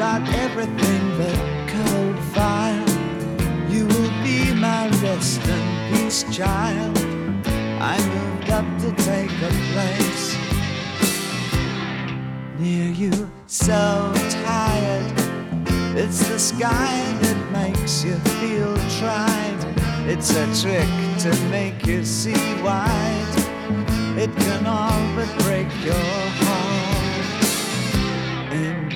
got everything but cold fire. You will be my rest and peace, child. I moved up to take a place near you, so tired. It's the sky that makes you feel tried. It's a trick to make you see wide. It can all but break your heart.